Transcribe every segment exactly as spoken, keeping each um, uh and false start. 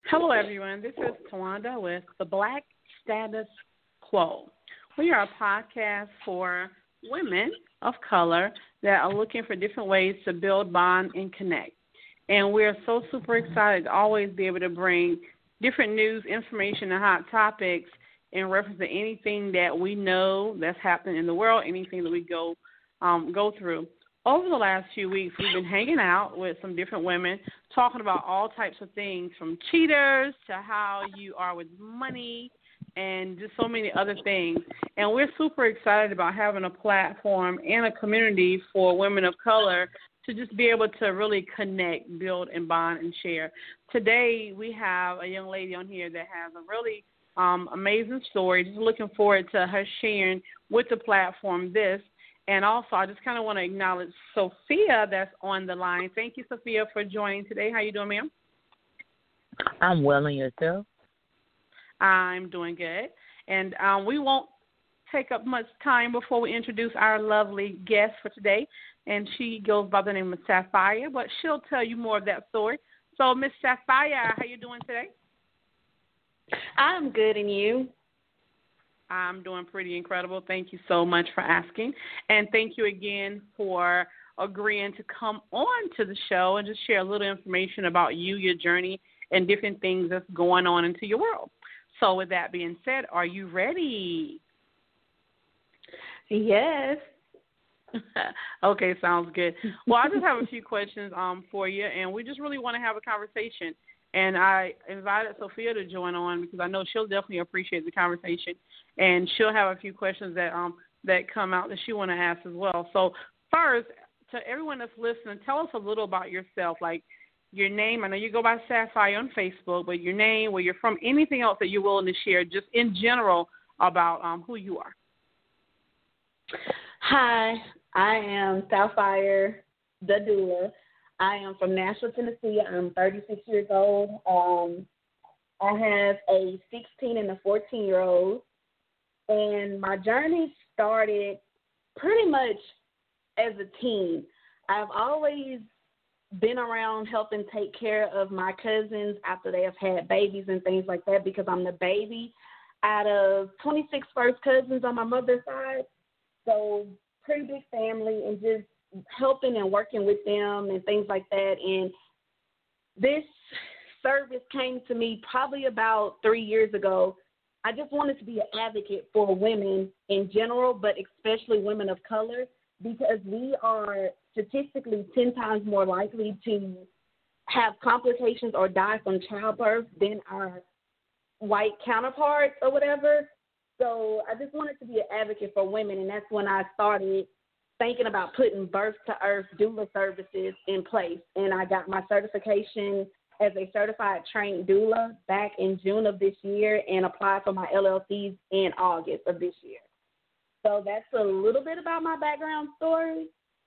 Hello, everyone. This is Tawanda with the Black Status Quo. We are a podcast for women of color that are looking for different ways to build, bond, and connect. And we're so super excited to always be able to bring different news, information, and hot topics in reference to anything that we know that's happening in the world, anything that we go um, go through. Over the last few weeks, we've been hanging out with some different women, talking about all types of things, from cheaters to how you are with money and just so many other things. And we're super excited about having a platform and a community for women of color to just be able to really connect, build, and bond and share. Today, we have a young lady on here that has a really um, amazing story. Just looking forward to her sharing with the platform this. And also, I just kind of want to acknowledge Sophia that's on the line. Thank you, Sophia, for joining today. How you doing, ma'am? I'm well, and yourself? I'm doing good. And um, we won't take up much time before we introduce our lovely guest for today. And she goes by the name of Sapphire, but she'll tell you more of that story. So, Miss Sapphire, how you doing today? I'm good, and you? I'm doing pretty incredible. Thank you so much for asking. And thank you again for agreeing to come on to the show and just share a little information about you, your journey, and different things that's going on into your world. So with that being said, are you ready? Yes. Okay, sounds good. Well, I just have a few questions um, for you, and we just really want to have a conversation. And I invited Sophia to join on because I know she'll definitely appreciate the conversation, and she'll have a few questions that um that come out that she want to ask as well. So first, to everyone that's listening, tell us a little about yourself, like your name. I know you go by Sapphire on Facebook, but your name, where you're from, anything else that you're willing to share, just in general about um who you are. Hi, I am Sapphire, the doula. I am from Nashville, Tennessee. I'm thirty-six years old. Um, I have a sixteen and a fourteen-year-old, and my journey started pretty much as a teen. I've always been around helping take care of my cousins after they have had babies and things like that because I'm the baby out of twenty-six first cousins on my mother's side. So pretty big family, and just helping and working with them and things like that. And this service came to me probably about three years ago. I just wanted to be an advocate for women in general, but especially women of color, because we are statistically ten times more likely to have complications or die from childbirth than our white counterparts or whatever. So I just wanted to be an advocate for women, and that's when I started thinking about putting birth to earth doula services in place. And I got my certification as a certified trained doula back in June of this year and applied for my L L Cs in August of this year. So that's a little bit about my background story.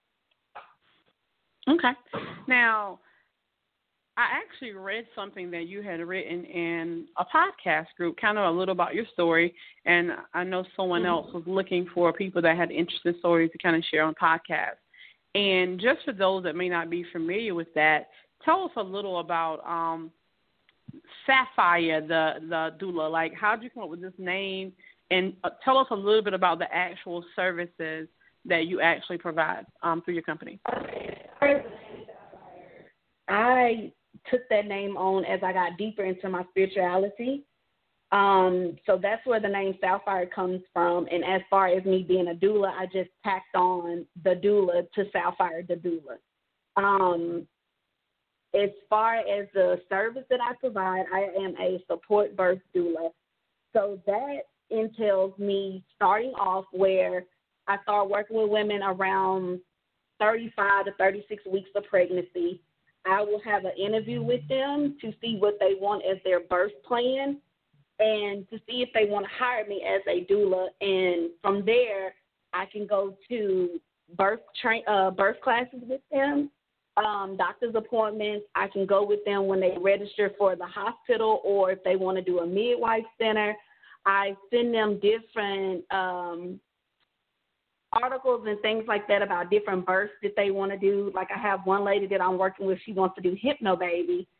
Okay. Now, I actually read something that you had written in a podcast group, kind of a little about your story, and I know someone Mm-hmm. else was looking for people that had interesting stories to kind of share on podcasts. And just for those that may not be familiar with that, tell us a little about um, Sapphire, the, the doula. Like, how did you come up with this name? And uh, tell us a little bit about the actual services that you actually provide um, through your company. I took that name on as I got deeper into my spirituality. Um, so that's where the name Sapphire comes from. And as far as me being a doula, I just tacked on the doula to Sapphire, the doula. Um, as far as the service that I provide, I am a support birth doula. So that entails me starting off where I start working with women around thirty-five to thirty-six weeks of pregnancy. I will have an interview with them to see what they want as their birth plan and to see if they want to hire me as a doula. And from there, I can go to birth tra- uh, birth classes with them, um, doctor's appointments. I can go with them when they register for the hospital or if they want to do a midwife center. I send them different um, articles and things like that about different births that they want to do. Like I have one lady that I'm working with, she wants to do hypnobaby.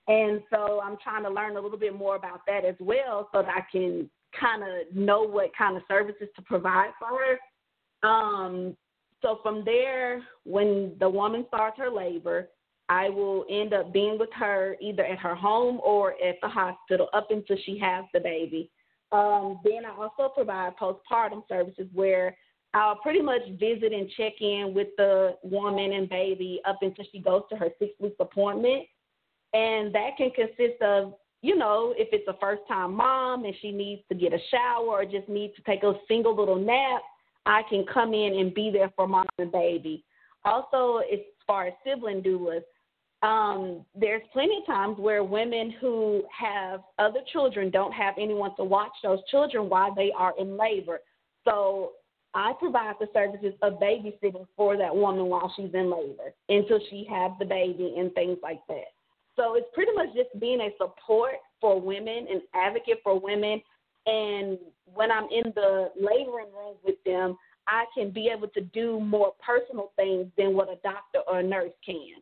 And so I'm trying to learn a little bit more about that as well so that I can kind of know what kind of services to provide for her. Um, so from there, when the woman starts her labor, I will end up being with her either at her home or at the hospital up until she has the baby. Um, then I also provide postpartum services where I'll pretty much visit and check in with the woman and baby up until she goes to her six-week appointment. And that can consist of, you know, if it's a first-time mom and she needs to get a shower or just needs to take a single little nap, I can come in and be there for mom and baby. Also, as far as sibling doulas, um, there's plenty of times where women who have other children don't have anyone to watch those children while they are in labor. So I provide the services of babysitting for that woman while she's in labor until she has the baby and things like that. So it's pretty much just being a support for women, an advocate for women. And when I'm in the laboring room with them, I can be able to do more personal things than what a doctor or a nurse can.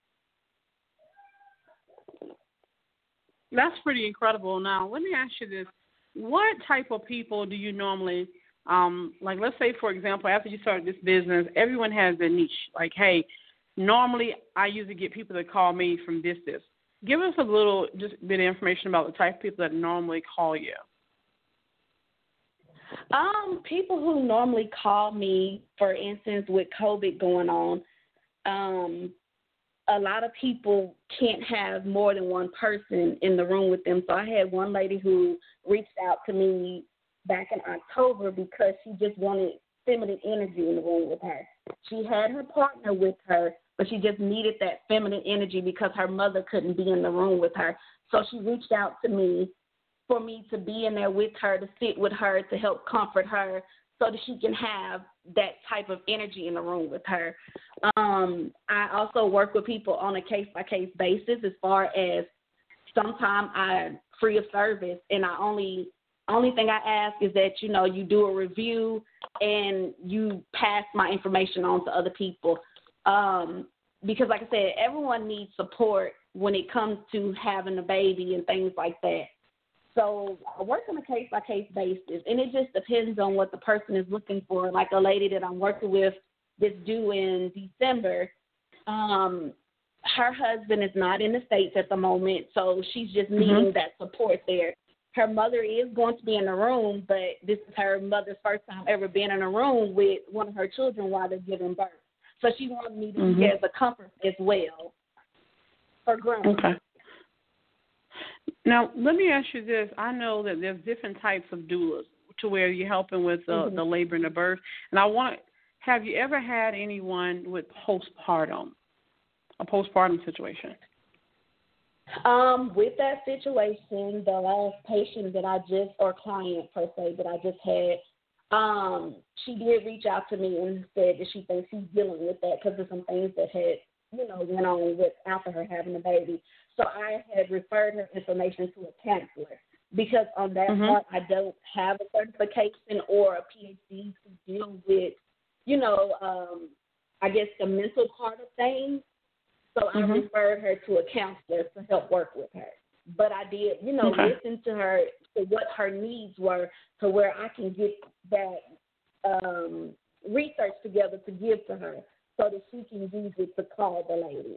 That's pretty incredible. Now, let me ask you this. What type of people do you normally, um, like let's say, for example, after you start this business, everyone has their niche. Like, hey, normally I usually get people that call me from this, this. Give us a little just bit of information about the type of people that normally call you. Um, people who normally call me, for instance, with COVID going on, um, a lot of people can't have more than one person in the room with them. So I had one lady who reached out to me back in October because she just wanted feminine energy in the room with her. She had her partner with her, but she just needed that feminine energy because her mother couldn't be in the room with her. So she reached out to me for me to be in there with her, to sit with her, to help comfort her so that she can have that type of energy in the room with her. Um, I also work with people on a case-by-case basis as far as sometimes I'm free of service, and I only only thing I ask is that, you know, you do a review and you pass my information on to other people. Um, because, like I said, everyone needs support when it comes to having a baby and things like that. So I work on a case-by-case basis, and it just depends on what the person is looking for. Like a lady that I'm working with that's due in December, um, her husband is not in the States at the moment, so she's just needing mm-hmm. that support there. Her mother is going to be in the room, but this is her mother's first time ever being in a room with one of her children while they're giving birth. So she wanted me to mm-hmm. be as a comfort as well for grandma. Okay. Now, let me ask you this. I know that there's different types of doulas to where you're helping with the, mm-hmm. the labor and the birth. And I want, have you ever had anyone with postpartum, a postpartum situation? Um, with that situation, the last patient that I just, or client per se, that I just had, um, she did reach out to me and said that she thinks she's dealing with that because of some things that had, you know, went on with after her having a baby. So I had referred her information to a counselor because on that mm-hmm. part I don't have a certification or a P H D to deal with, you know, um, I guess the mental part of things. So mm-hmm. I referred her to a counselor to help work with her. But I did, you know, okay. listen to her, to what her needs were, to where I can get that um, research together to give to her so that she can use it to call the lady.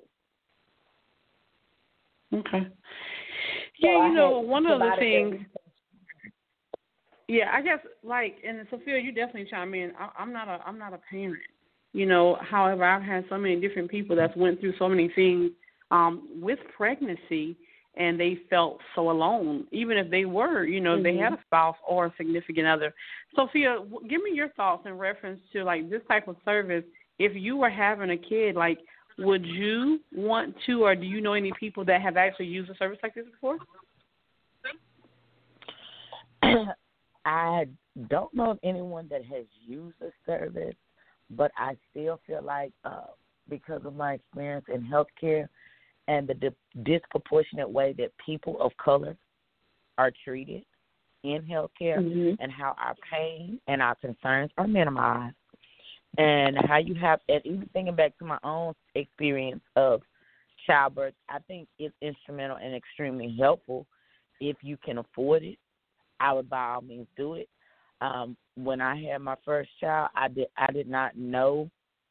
Okay. Yeah, so you know, one of the things, yeah, I guess, like, and Sophia, you definitely chime in. I, I'm not a, I'm not a parent. You know, however, I've had so many different people that's went through so many things um, with pregnancy, and they felt so alone, even if they were, you know, mm-hmm. they had a spouse or a significant other. Sophia, w- give me your thoughts in reference to, like, this type of service. If you were having a kid, like, would you want to, or do you know any people that have actually used a service like this before? I don't know of anyone that has used a service, but I still feel like uh, because of my experience in healthcare and the di- disproportionate way that people of color are treated in healthcare mm-hmm. and how our pain and our concerns are minimized, and how you have, and even thinking back to my own experience of childbirth, I think it's instrumental and extremely helpful. If you can afford it, I would by all means do it. Um, when I had my first child, I did I did not know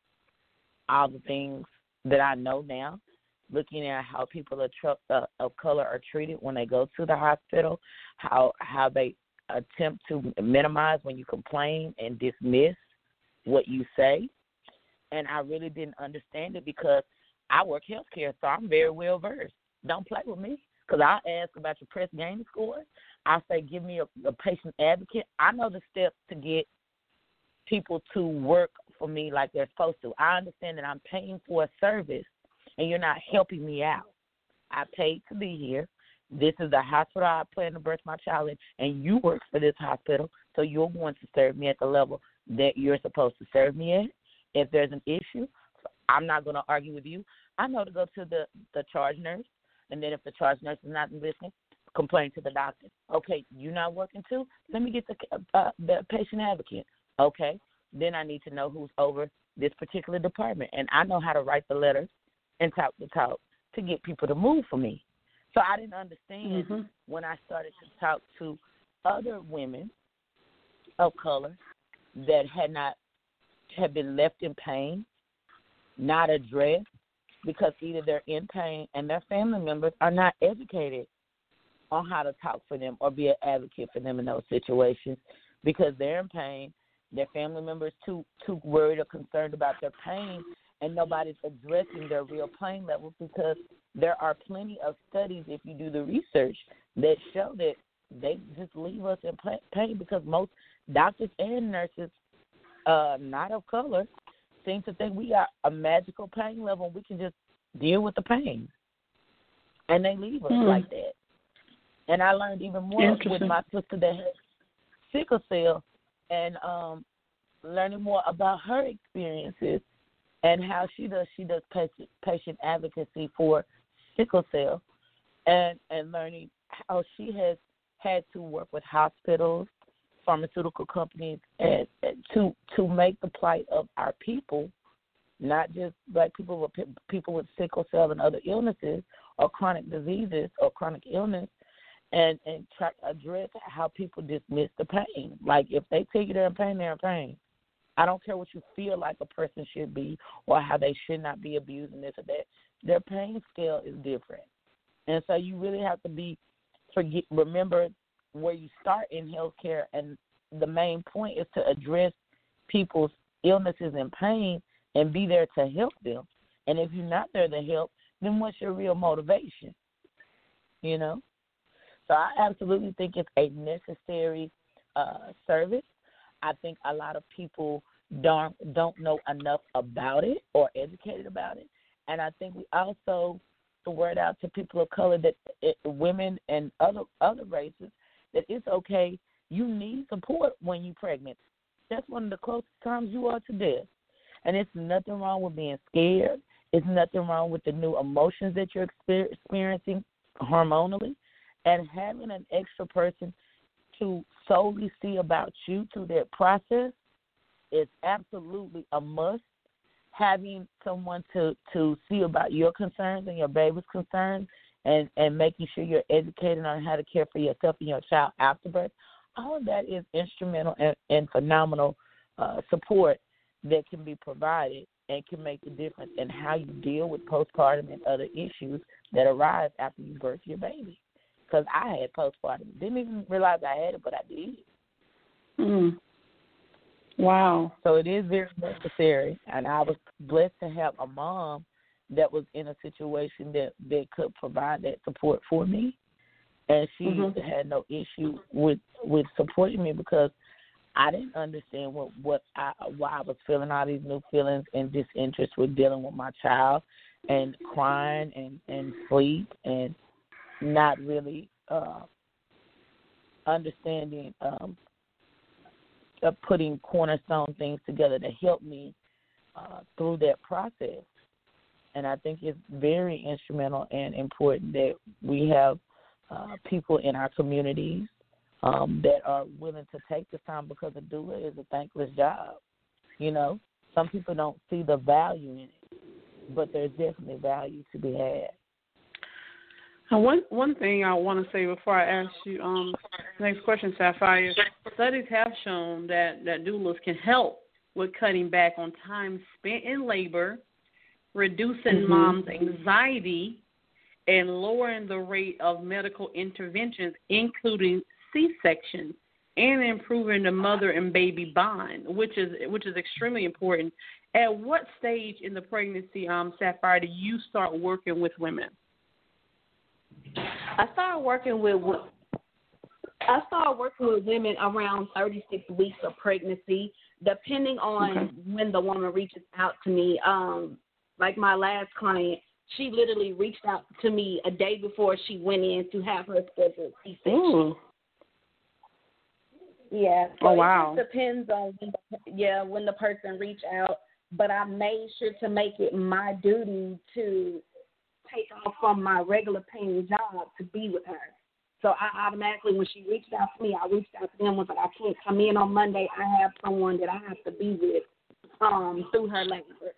all the things that I know now. Looking at how people are tr- uh, of color are treated when they go to the hospital, how how they attempt to minimize when you complain and dismiss what you say. And I really didn't understand it because I work healthcare, so I'm very well versed. Don't play with me because I'll ask about your press game scores. I'll say, give me a, a patient advocate. I know the steps to get people to work for me like they're supposed to. I understand that I'm paying for a service and you're not helping me out. I paid to be here. This is the hospital I plan to birth my child in, and you work for this hospital, so you're going to serve me at the level that you're supposed to serve me at. If there's an issue, I'm not going to argue with you. I know to go to the, the charge nurse, and then if the charge nurse is not listening, complain to the doctor. Okay, you're not working too? Let me get the, uh, the patient advocate. Okay, then I need to know who's over this particular department, and I know how to write the letters and talk the talk to get people to move for me. So I didn't understand mm-hmm. when I started to talk to other women of color that had not had been left in pain, not addressed, because either they're in pain and their family members are not educated on how to talk for them or be an advocate for them in those situations because they're in pain. Their family members too too worried or concerned about their pain, and nobody's addressing their real pain levels because there are plenty of studies, if you do the research, that show that they just leave us in pain because most doctors and nurses, uh, not of color, seem to think we got a magical pain level and we can just deal with the pain. And they leave us mm. like that. And I learned even more with my sister that has sickle cell and um, learning more about her experiences and how she does she does patient, patient advocacy for sickle cell, and, and learning how she has had to work with hospitals, pharmaceutical companies, and, and to to make the plight of our people, not just black people, but people with sickle cell and other illnesses or chronic diseases or chronic illness, and, and try to address how people dismiss the pain. Like if they tell you they're in pain, they're in pain. I don't care what you feel like a person should be or how they should not be abusing this or that. Their pain scale is different. And so you really have to be forget remember where you start in healthcare, and the main point is to address people's illnesses and pain and be there to help them. And if you're not there to help, then what's your real motivation? You know? So I absolutely think it's a necessary uh, service. I think a lot of people don't don't know enough about it or educated about it. And I think we also the word out to people of color that it, women and other other races that it's okay. You need support when you're pregnant. That's one of the closest times you are to death. And it's nothing wrong with being scared. It's nothing wrong with the new emotions that you're experiencing hormonally. And having an extra person to solely see about you through that process is absolutely a must. Having someone to, to see about your concerns and your baby's concerns and, and making sure you're educated on how to care for yourself and your child after birth, all of that is instrumental and, and phenomenal uh, support that can be provided and can make the difference in how you deal with postpartum and other issues that arise after you birth your baby. Because I had postpartum. Didn't even realize I had it, but I did. Mm. Wow. So it is very necessary. And I was blessed to have a mom that was in a situation that, that could provide that support for me. And she mm-hmm. had no issue with, with supporting me because I didn't understand what, what I, why I was feeling all these new feelings and disinterest with dealing with my child and crying and, and sleep and not really uh, understanding um, uh, putting cornerstone things together to help me uh, through that process. And I think it's very instrumental and important that we have uh, people in our communities um, that are willing to take this time because a doula is a thankless job. You know, some people don't see the value in it. but there's definitely value to be had. And one one thing I want to say before I ask you um next question, Sapphire, studies have shown that, that doulas can help with cutting back on time spent in labor, reducing mm-hmm. mom's anxiety, and lowering the rate of medical interventions, including C-sections, and improving the mother and baby bond, which is which is extremely important. At what stage in the pregnancy, um, Sapphire, do you start working with women? I started working with I started working with women around thirty-six weeks of pregnancy, depending on okay. when the woman reaches out to me. Um, like my last client, she literally reached out to me a day before she went in to have her scheduled C-section. Ooh. Yeah. So oh wow. It just depends on when the, yeah when the person reached out, but I made sure to make it my duty to take off from my regular paying job to be with her. So I automatically, when she reached out to me, I reached out to them and was like, I can't come in on Monday. I have someone that I have to be with um, through her labor.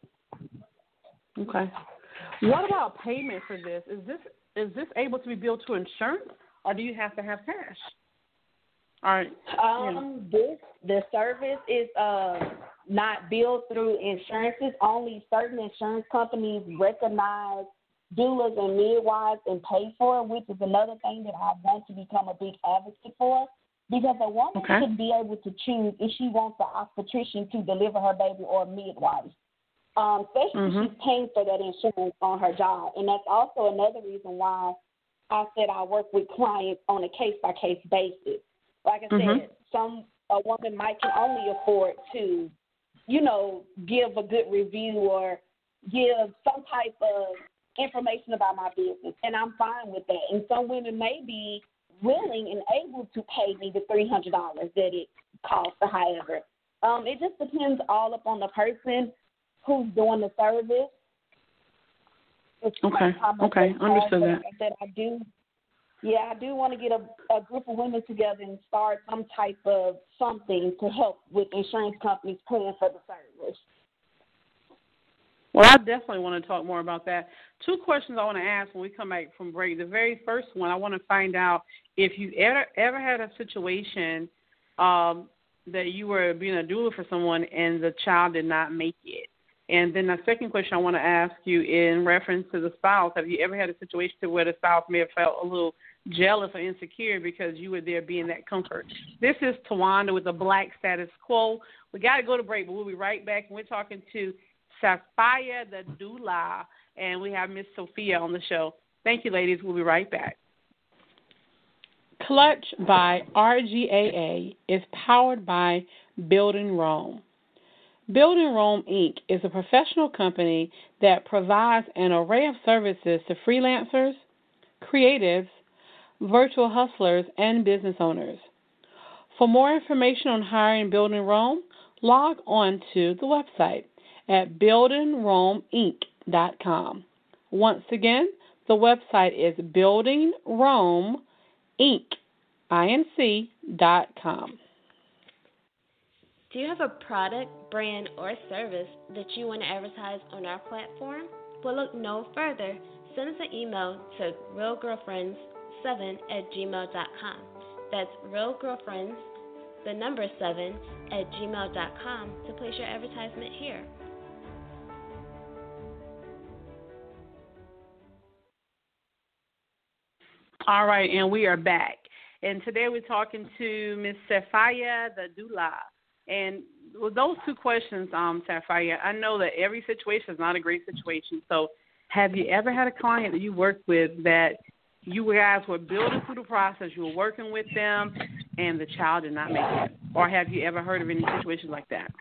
Okay. What about payment for this? Is this is this able to be billed to insurance, or do you have to have cash? All right. Um, yeah. This the service is uh, not billed through insurances. Only certain insurance companies recognize doulas and midwives and pay for it, which is another thing that I want to become a big advocate for, because a woman okay. should be able to choose if she wants the obstetrician to deliver her baby or a midwife, um, especially mm-hmm. if she's paying for that insurance on her job. And that's also another reason why I said I work with clients on a case-by-case basis. Like I mm-hmm. said, some a woman might can only afford to, you know, give a good review or give some type of information about my business, and I'm fine with that. And some women may be willing and able to pay me the three hundred dollars that it costs. However, um, it just depends all upon the person who's doing the service. It's okay. Okay. Understood that. Like I said, I do. Yeah, I do want to get a, a group of women together and start some type of something to help with insurance companies paying for the service. Well, I definitely want to talk more about that. Two questions I want to ask when we come back from break. The very first one, I want to find out if you ever ever had a situation um, that you were being a doula for someone and the child did not make it. And then the second question I want to ask you in reference to the spouse, have you ever had a situation where the spouse may have felt a little jealous or insecure because you were there being that comfort? This is Tawanda with the Black Status Quo. We got to go to break, but we'll be right back. And we're talking to Sapphire the doula, and we have Miss Sophia on the show. Thank you, ladies. We'll be right back. Clutch by R G A A is powered by Building Rome. Building Rome, Incorporated is a professional company that provides an array of services to freelancers, creatives, virtual hustlers, and business owners. For more information on hiring Building Rome, log on to the website at building rome inc dot com. Once again, the website is building rome inc dot com. Do you have a product, brand, or service that you want to advertise on our platform? Well, look no further. Send us an email to real girlfriends seven at gmail dot com. That's realgirlfriends, the number seven, at gmail dot com to place your advertisement here. All right, and we are back. And today we're talking to Miss Sapphire the doula. And with those two questions, um, Sapphire, I know that every situation is not a great situation. So have you ever had a client that you worked with that you guys were building through the process, you were working with them, and the child did not make it? Or have you ever heard of any situations like that?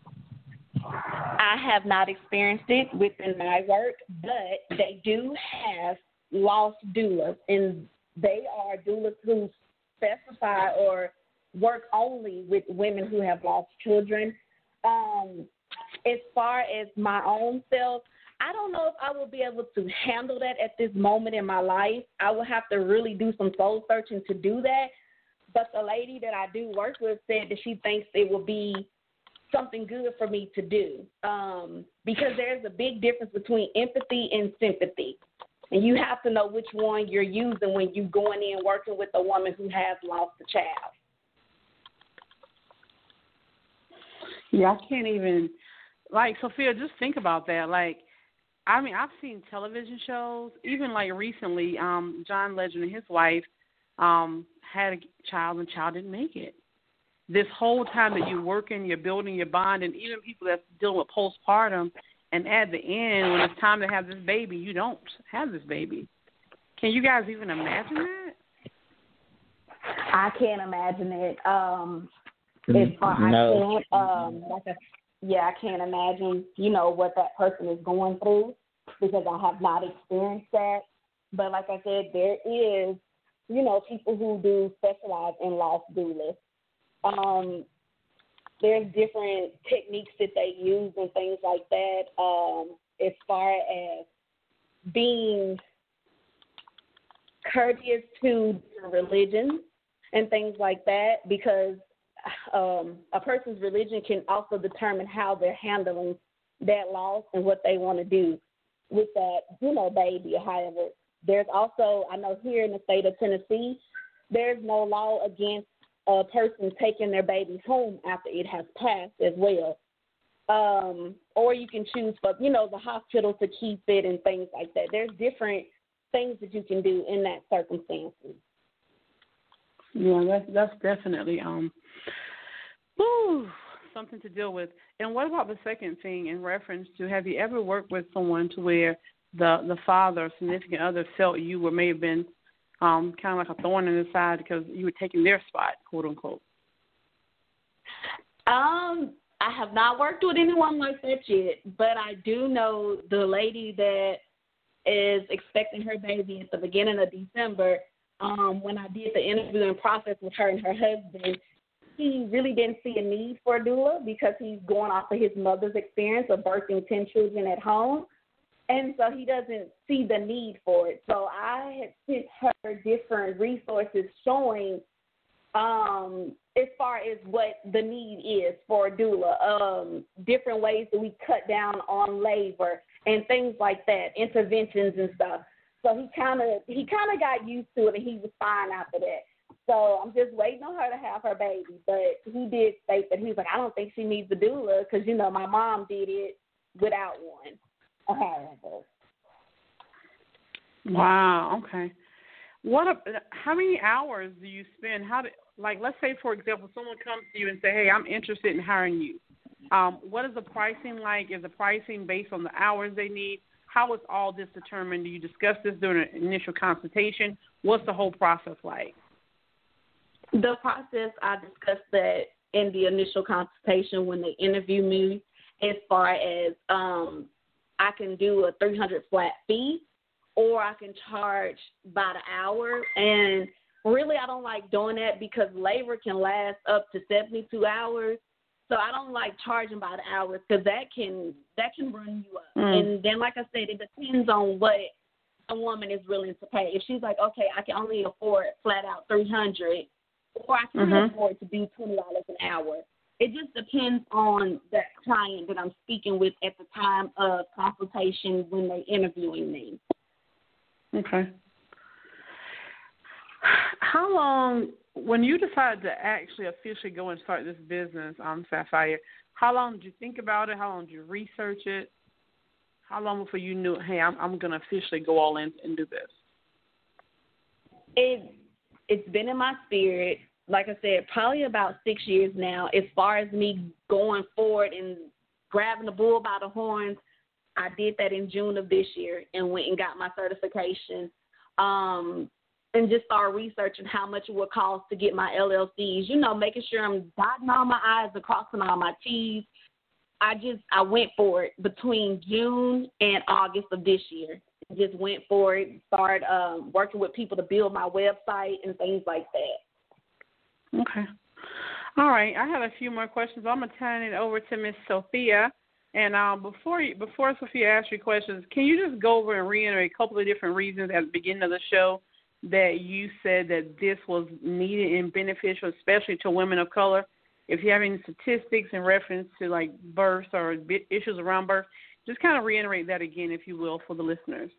I have not experienced it within my work, but they do have lost doulas, and they are doulas who specify or work only with women who have lost children. Um, as far as my own self, I don't know if I will be able to handle that at this moment in my life. I will have to really do some soul searching to do that. But the lady that I do work with said that she thinks it will be something good for me to do, um, because there's a big difference between empathy and sympathy. And you have to know which one you're using when you're going in working with a woman who has lost a child. Yeah, I can't even, like, Sophia, just think about that. Like, I mean, I've seen television shows, even like recently, um, John Legend and his wife um, had a child and the child didn't make it. This whole time that you're working, you're building your bond, and even people that's dealing with postpartum, and at the end, when it's time to have this baby, you don't have this baby. Can you guys even imagine that? I can't imagine it. Um, as far no. I can't, um, like a, yeah, I can't imagine, you know, what that person is going through because I have not experienced that. But like I said, there is, you know, people who do specialize in loss doulas. Um, there's different techniques that they use and things like that, um, as far as being courteous to religion and things like that, because um, a person's religion can also determine how they're handling that loss and what they want to do with that, you know, baby or however. There's also, I know here in the state of Tennessee, there's no law against a person taking their baby home after it has passed as well. Um, or you can choose for, you know, the hospital to keep it and things like that. There's different things that you can do in that circumstances. Yeah, that's, that's definitely um, whew, something to deal with. And what about the second thing in reference to, have you ever worked with someone to where the, the father or significant other felt you were may have been Um, kind of like a thorn in the side because you were taking their spot, quote unquote? Um, I have not worked with anyone like that yet, but I do know the lady that is expecting her baby at the beginning of December. Um, when I did the interviewing process with her and her husband, he really didn't see a need for a doula because he's going off of his mother's experience of birthing ten children at home. And so he doesn't see the need for it. So I had sent her different resources showing um, as far as what the need is for a doula, um, different ways that we cut down on labor and things like that, interventions and stuff. So he kind of he kind of got used to it, and he was fine after that. So I'm just waiting on her to have her baby. But he did state that he was like, I don't think she needs a doula because, you know, my mom did it without one. Wow. Okay. What? A, how many hours do you spend? How do, like, let's say, for example, someone comes to you and say, "Hey, I'm interested in hiring you." Um, what is the pricing like? Is the pricing based on the hours they need? How is all this determined? Do you discuss this during an initial consultation? What's the whole process like? The process, I discussed that in the initial consultation when they interview me, as far as um. I can do a three hundred flat fee, or I can charge by the hour. And really, I don't like doing that because labor can last up to seventy-two hours. So I don't like charging by the hours because that can that can run you up. Mm. And then, like I said, it depends on what a woman is willing to pay. If she's like, okay, I can only afford flat out three hundred, or I can mm-hmm. afford to do twenty dollars an hour. It just depends on the client that I'm speaking with at the time of consultation when they're interviewing me. Okay. How long, when you decided to actually officially go and start this business, um, Sapphire, how long did you think about it? How long did you research it? How long before you knew, hey, I'm, I'm going to officially go all in and do this? It, it's been in my spirit. Like I said, probably about six years now. As far as me going forward and grabbing the bull by the horns, I did that in June of this year and went and got my certification um, and just started researching how much it would cost to get my L L Cs, you know, making sure I'm dotting all my I's and crossing all my T's. I just, I went for it between June and August of this year. Just went for it, started um, working with people to build my website and things like that. Okay. All right. I have a few more questions. I'm going to turn it over to Miss Sophia. And um, before you, before Sophia asks you questions, can you just go over and reiterate a couple of different reasons at the beginning of the show that you said that this was needed and beneficial, especially to women of color? if you have any statistics in reference to like birth or issues around birth, just kind of reiterate that again, if you will, for the listeners.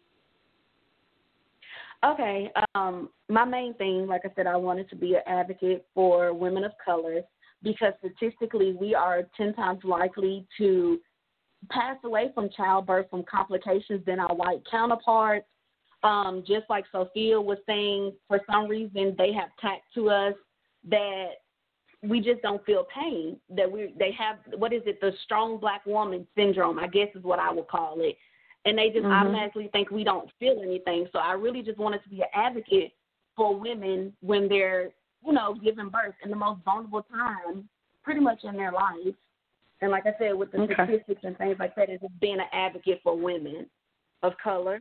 Okay. Um, my main thing, like I said, I wanted to be an advocate for women of color because statistically we are ten times likely to pass away from childbirth from complications than our white counterparts. Um, just like Sophia was saying, for some reason they have tacked to us that we just don't feel pain, that we they have, what is it, the strong black woman syndrome, I guess is what I would call it. And they just mm-hmm. automatically think we don't feel anything. So I really just wanted to be an advocate for women when they're, you know, giving birth in the most vulnerable time pretty much in their life. And like I said, with the okay. statistics and things like that, is just being an advocate for women of color.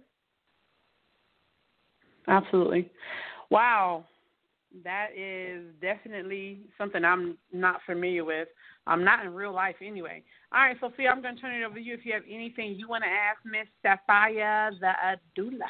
Absolutely. Wow. That is definitely something I'm not familiar with. I'm not in real life anyway. All right, Sophia, I'm going to turn it over to you if you have anything you want to ask Miss Sapphire, the doula.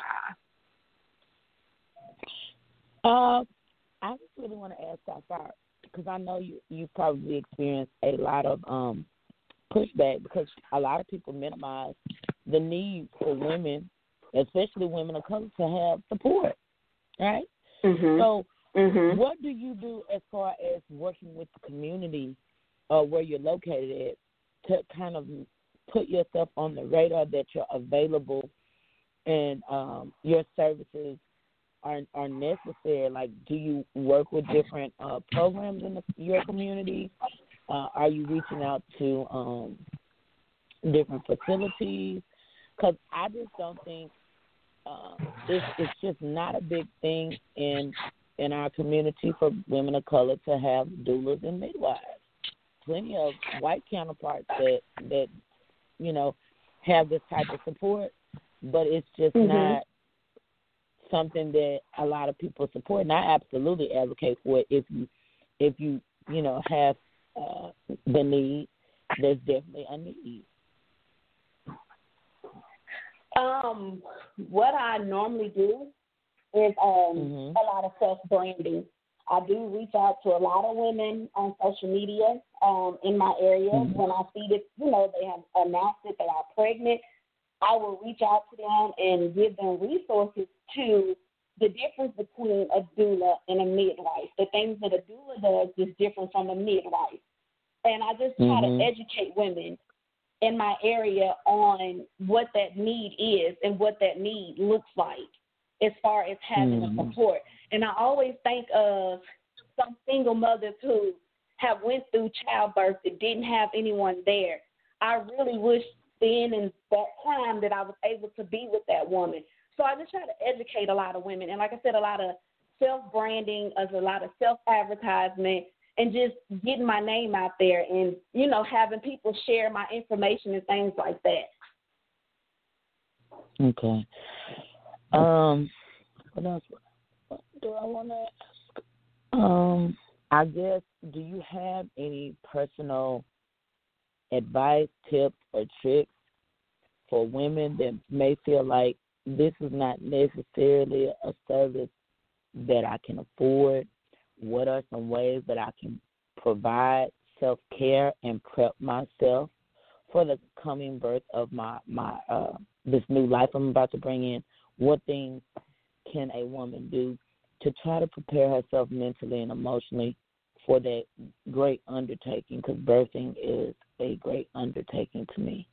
Uh, I just really want to ask Sapphire, because I know you, you probably experienced a lot of um, pushback because a lot of people minimize the need for women, especially women of color, to have support, right? Mm-hmm. So mm-hmm. what do you do as far as working with the community uh, where you're located at to kind of put yourself on the radar that you're available and um, your services are are necessary? Like, do you work with different uh, programs in the, your community? Uh, are you reaching out to um, different facilities? Because I just don't think uh, it's, it's just not a big thing in in our community for women of color to have doulas and midwives. Plenty of white counterparts that, that you know, have this type of support, but it's just mm-hmm. not something that a lot of people support. And I absolutely advocate for it. If you, if you, you know, have uh, the need, there's definitely a need. Um, what I normally do is um, mm-hmm. a lot of self-branding. I do reach out to a lot of women on social media um, in my area. Mm-hmm. When I see that, you know, they have announced that they are pregnant, I will reach out to them and give them resources to the difference between a doula and a midwife. The things that a doula does is different from a midwife. And I just try mm-hmm. to educate women in my area on what that need is and what that need looks like as far as having mm-hmm. a support. And I always think of some single mothers who have went through childbirth that didn't have anyone there. I really wish then and that time that I was able to be with that woman. So I just try to educate a lot of women. And like I said, a lot of self-branding, a lot of self-advertisement, and just getting my name out there and, you know, having people share my information and things like that. Okay. Um, what else? What do I want to ask? Um, I guess, do you have any personal advice, tips, or tricks for women that may feel like this is not necessarily a service that I can afford? What are some ways that I can provide self-care and prep myself for the coming birth of my, my uh, this new life I'm about to bring in? What things can a woman do to try to prepare herself mentally and emotionally for that great undertaking? Because birthing is a great undertaking to me.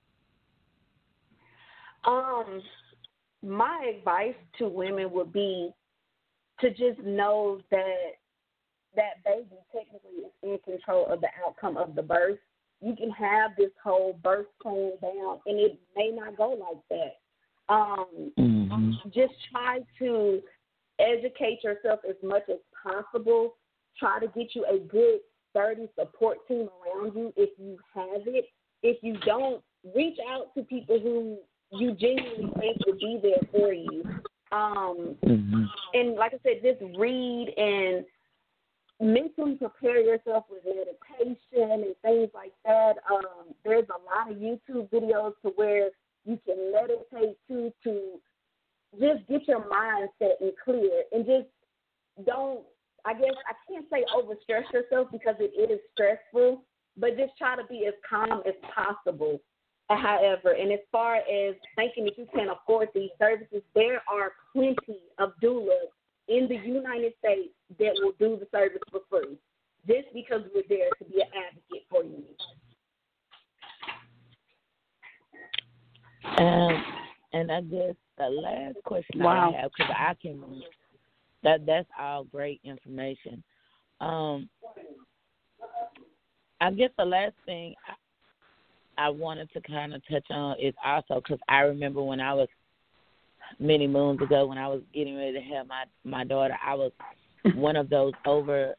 Um, my advice to women would be to just know that that baby technically is in control of the outcome of the birth. You can have this whole birth plan down, and it may not go like that. Um, mm-hmm. Just try to educate yourself as much as possible. Try to get you a good, sturdy support team around you if you have it. If you don't, reach out to people who you genuinely think will be there for you. Um, mm-hmm. And like I said, just read and mentally prepare yourself with meditation and things like that. Um, there's a lot of YouTube videos to where you can meditate to to just get your mind set and clear, and just don't I guess I can't say overstress yourself because it, it is stressful, but just try to be as calm as possible. However, and as far as thinking that you can afford these services, there are plenty of doulas in the United States that will do the service for free, just because we're there to be an advocate for you. Um, and I guess the last question Wow. I have, because I can, that that's all great information. Um, I guess the last thing I, I wanted to kind of touch on is also because I remember when I was many moons ago when I was getting ready to have my, my daughter, I was one of those over,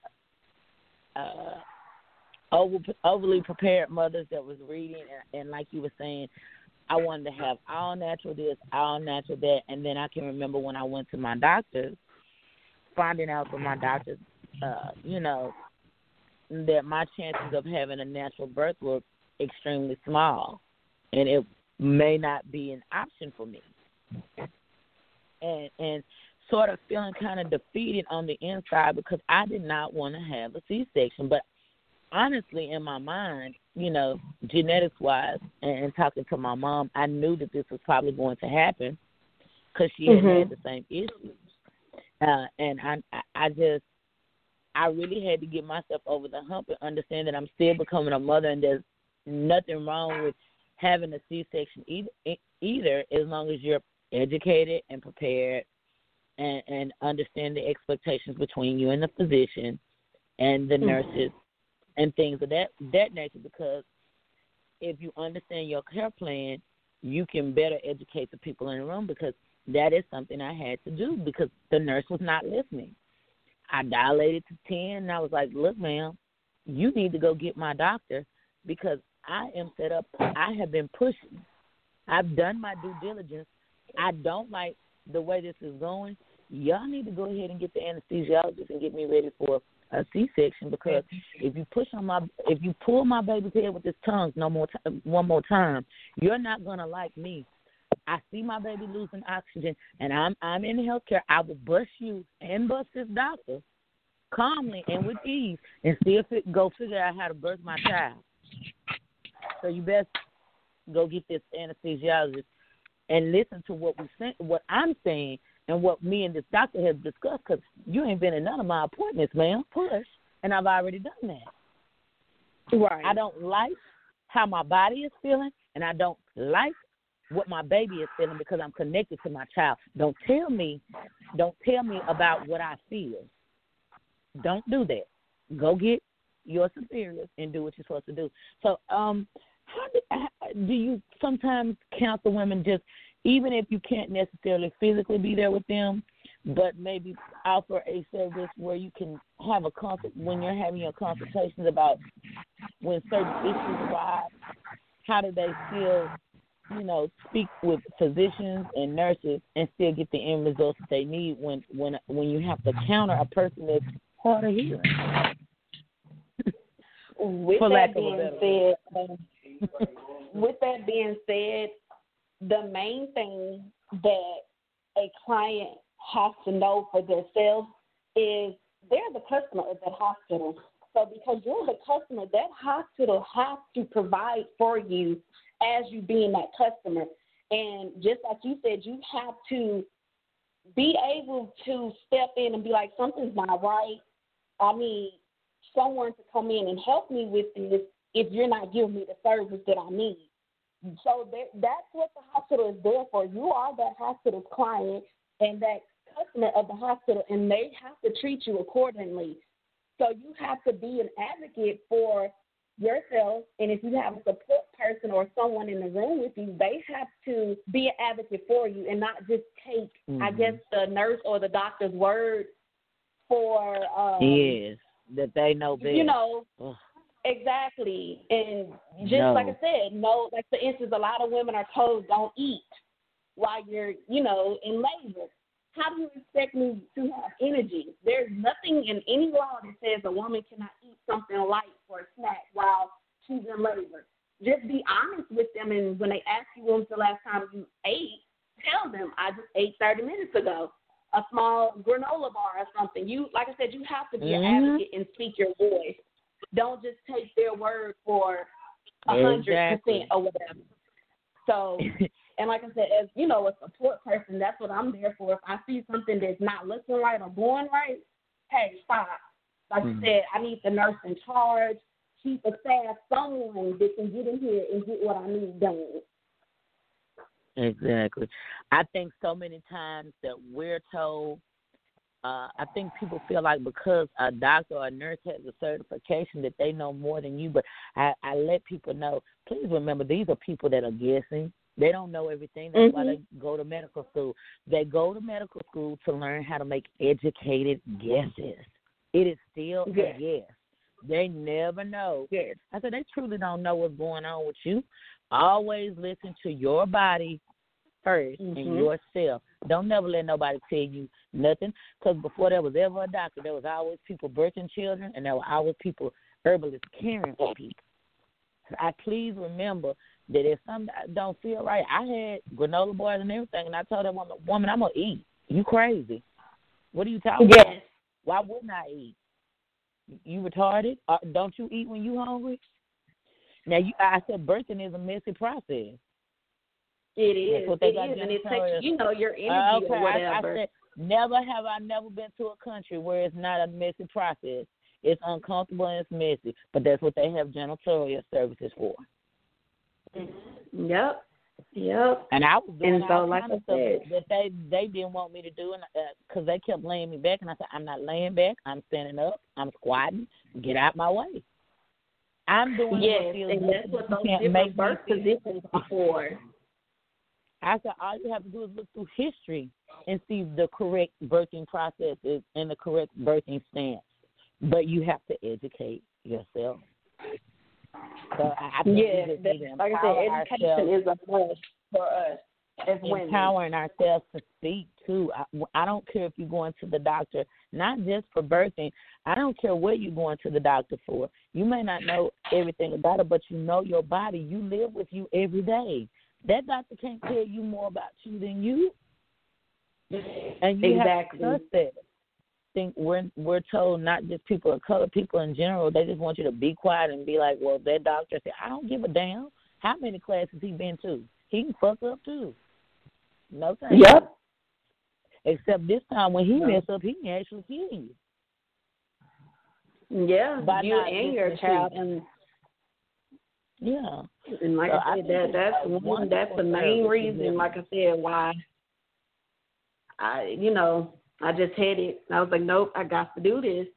uh, over overly prepared mothers that was reading, and, and like you were saying, I wanted to have all natural this, all natural that, and then I can remember when I went to my doctor, finding out from my doctor, uh, you know, that my chances of having a natural birth were extremely small, and it may not be an option for me. And and sort of feeling kind of defeated on the inside because I did not want to have a C-section. But honestly, in my mind, you know, genetics-wise, and, and talking to my mom, I knew that this was probably going to happen because she mm-hmm. had had the same issues. Uh, and I, I just, I really had to get myself over the hump and understand that I'm still becoming a mother, and there's nothing wrong with having a C-section either, either as long as you're educated and prepared and, and understand the expectations between you and the physician and the nurses and things of that, that nature, because if you understand your care plan, you can better educate the people in the room, because that is something I had to do because the nurse was not listening. I dilated to ten, and I was like, look, ma'am, you need to go get my doctor because I am set up. I have been pushing. I've done my due diligence. I don't like the way this is going. Y'all need to go ahead and get the anesthesiologist and get me ready for a C-section, because if you push on my, if you pull my baby's head with his tongue no more t- one more time, you're not gonna like me. I see my baby losing oxygen, and I'm I'm in healthcare. I will bust you and bust this doctor calmly and with ease, and still fit, go figure out how to birth my child. So you best go get this anesthesiologist and listen to what we say, what I'm saying, and what me and this doctor have discussed, because you ain't been in none of my appointments, ma'am. Push, and I've already done that. Right. I don't like how my body is feeling, and I don't like what my baby is feeling because I'm connected to my child. Don't tell me, don't tell me about what I feel. Don't do that. Go get your superiors and do what you're supposed to do. So, um, how do, how, do you sometimes counsel women, just even if you can't necessarily physically be there with them, but maybe offer a service where you can have a consult when you're having your consultations about when certain issues arise? How do they still, you know, speak with physicians and nurses and still get the end results that they need when when when you have to counter a person that's hard of hearing? With For that being said, um, with that being said, the main thing that a client has to know for themselves is they're the customer of that hospital. So because you're the customer, that hospital has to provide for you as you being that customer. And just like you said, you have to be able to step in and be like, something's not right. I need someone to come in and help me with this if you're not giving me the service that I need. So that, that's what the hospital is there for. You are that hospital's client and that customer of the hospital, and they have to treat you accordingly. So you have to be an advocate for yourself, and if you have a support person or someone in the room with you, they have to be an advocate for you and not just take, mm-hmm. I guess, the nurse or the doctor's word for um, yes, that they know best. You know, Ugh. Exactly. And just no. like I said, no, like for instance, a lot of women are told don't eat while you're, you know, in labor. How do you expect me to have energy? There's nothing in any law that says a woman cannot eat something light or a snack while she's in labor. Just be honest with them, and when they ask you when's the last time you ate, tell them, I just ate thirty minutes ago. a small granola bar or something. You, like I said, you have to be mm-hmm. an advocate and speak your voice. Don't just take their word for a hundred exactly. percent or whatever. So, and like I said, as you know, a support person, that's what I'm there for. If I see something that's not looking right or going right, hey, stop. Like mm-hmm. you said, I need the nurse in charge, chief of staff, someone that can get in here and get what I need done. Exactly. I think so many times that we're told, uh, I think people feel like because a doctor or a nurse has a certification that they know more than you, but I, I let people know, please remember, these are people that are guessing. They don't know everything. That's mm-hmm. why they go to medical school. They go to medical school to learn how to make educated guesses. It is still yes. a guess. They never know. Yes. I said, they truly don't know what's going on with you. Always listen to your body first mm-hmm. and yourself. Don't never let nobody tell you nothing, because before there was ever a doctor, there was always people birthing children, and there were always people, herbalists, caring for people. I please remember that if something don't feel right, I had granola bars and everything, and I told that woman, woman, I'm going to eat. You crazy. What are you talking yes. about? Why wouldn't I eat? You retarded? Uh, don't you eat when you hungry? Now, you, I said birthing is a messy process. It is. It is, and it takes, you know, your energy uh, okay. or whatever. I, I said, never have I never been to a country where it's not a messy process. It's uncomfortable and it's messy, but that's what they have janitorial services for. Yep. Yep. And I was doing and so, all like kind of I said, stuff that they, they didn't want me to do, and because uh, they kept laying me back, and I said, I'm not laying back. I'm standing up. I'm squatting. Get out my way. I'm doing yes, what feels and good. that's what those different birth positions are for. I said, all you have to do is look through history and see the correct birthing processes and the correct birthing stance. But you have to educate yourself. So I think yeah, we just that, need to like I said, education is a must for us as women. Empowering ourselves to speak, too. I, I don't care if you're going to the doctor, not just for birthing. I don't care what you're going to the doctor for. You may not know everything about it, but you know your body. You live with you every day. That doctor can't tell you more about you than you. And you exactly. have to trust that. Think we're we're told, not just people of color, people in general, they just want you to be quiet and be like, well, that doctor said, I don't give a damn how many classes he been to. He can fuck up too. No thanks. Yep. Except this time when he no. mess up, he can actually kill you. Yeah, By you and your child. And yeah. And like so I said, I that that's one that's the main reason, like I said, why I you know, I just had it. I was like, nope, I got to do this.